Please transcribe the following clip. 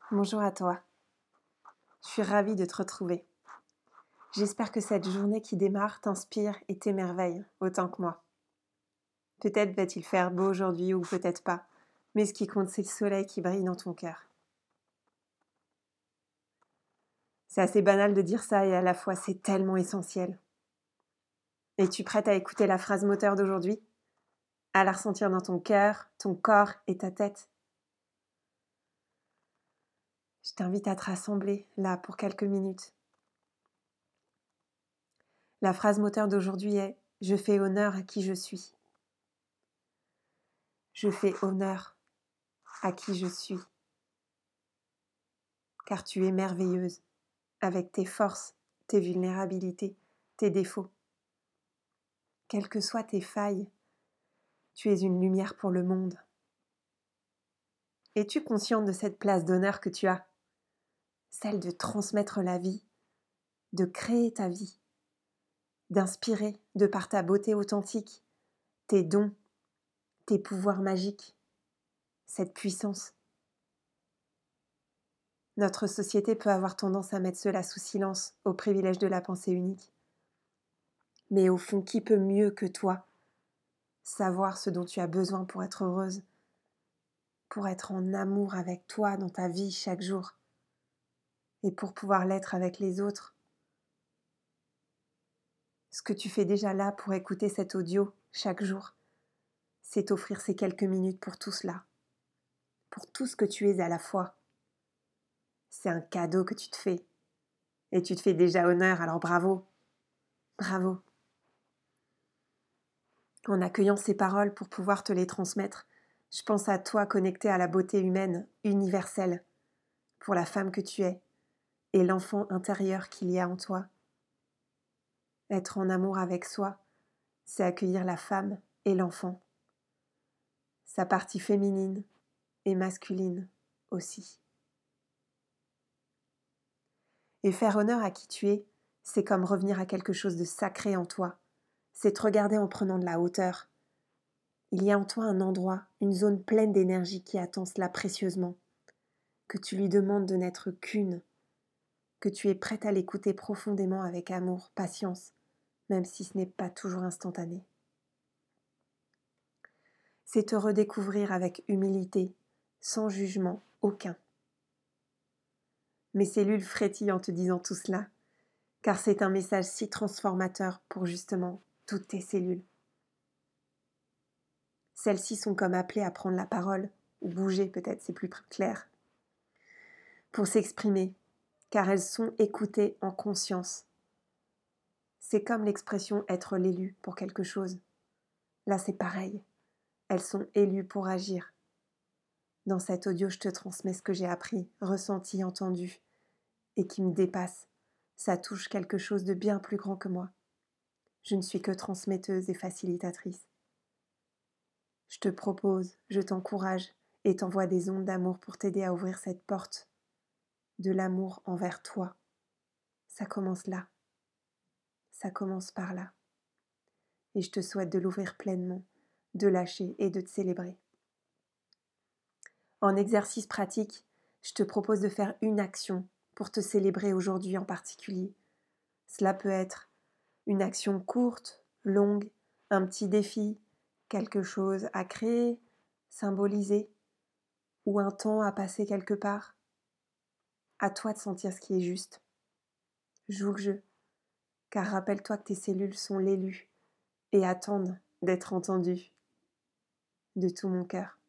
Bonjour à toi, je suis ravie de te retrouver. J'espère que cette journée qui démarre t'inspire et t'émerveille autant que moi. Peut-être va-t-il faire beau aujourd'hui ou peut-être pas, mais ce qui compte c'est le soleil qui brille dans ton cœur. C'est assez banal de dire ça et à la fois c'est tellement essentiel. Es-tu prête à écouter la phrase moteur d'aujourd'hui? À la ressentir dans ton cœur, ton corps et ta tête? Je t'invite à te rassembler là pour quelques minutes. La phrase moteur d'aujourd'hui est « Je fais honneur à qui je suis ». Je fais honneur à qui je suis, car tu es merveilleuse, avec tes forces, tes vulnérabilités, tes défauts. Quelles que soient tes failles, tu es une lumière pour le monde. Es-tu consciente de cette place d'honneur que tu as? Celle de transmettre la vie, de créer ta vie, d'inspirer de par ta beauté authentique, tes dons, tes pouvoirs magiques, cette puissance. Notre société peut avoir tendance à mettre cela sous silence au privilège de la pensée unique. Mais au fond, qui peut mieux que toi savoir ce dont tu as besoin pour être heureuse, pour être en amour avec toi dans ta vie chaque jour et pour pouvoir l'être avec les autres? Ce que tu fais déjà là pour écouter cet audio chaque jour, c'est t'offrir ces quelques minutes pour tout cela, pour tout ce que tu es à la fois. C'est un cadeau que tu te fais et tu te fais déjà honneur, alors bravo, bravo. En accueillant ces paroles pour pouvoir te les transmettre, je pense à toi connecté à la beauté humaine, universelle, pour la femme que tu es et l'enfant intérieur qu'il y a en toi. Être en amour avec soi, c'est accueillir la femme et l'enfant, sa partie féminine et masculine aussi. Et faire honneur à qui tu es, c'est comme revenir à quelque chose de sacré en toi. C'est te regarder en prenant de la hauteur. Il y a en toi un endroit, une zone pleine d'énergie qui attend cela précieusement, que tu lui demandes de n'être qu'une, que tu es prête à l'écouter profondément avec amour, patience, même si ce n'est pas toujours instantané. C'est te redécouvrir avec humilité, sans jugement aucun. Mes cellules frétillent en te disant tout cela, car c'est un message si transformateur pour justement toutes tes cellules. Celles-ci sont comme appelées à prendre la parole, ou bouger peut-être, c'est plus clair, pour s'exprimer, car elles sont écoutées en conscience. C'est comme l'expression être l'élu pour quelque chose. Là, c'est pareil. Elles sont élues pour agir. Dans cet audio, je te transmets ce que j'ai appris, ressenti, entendu, et qui me dépasse. Ça touche quelque chose de bien plus grand que moi. Je ne suis que transmetteuse et facilitatrice. Je te propose, je t'encourage et t'envoie des ondes d'amour pour t'aider à ouvrir cette porte de l'amour envers toi. Ça commence là. Ça commence par là. Et je te souhaite de l'ouvrir pleinement, de lâcher et de te célébrer. En exercice pratique, je te propose de faire une action pour te célébrer aujourd'hui en particulier. Cela peut être une action courte, longue, un petit défi, quelque chose à créer, symboliser, ou un temps à passer quelque part. À toi de sentir ce qui est juste. Joue le jeu, car rappelle-toi que tes cellules sont l'élu et attendent d'être entendues de tout mon cœur.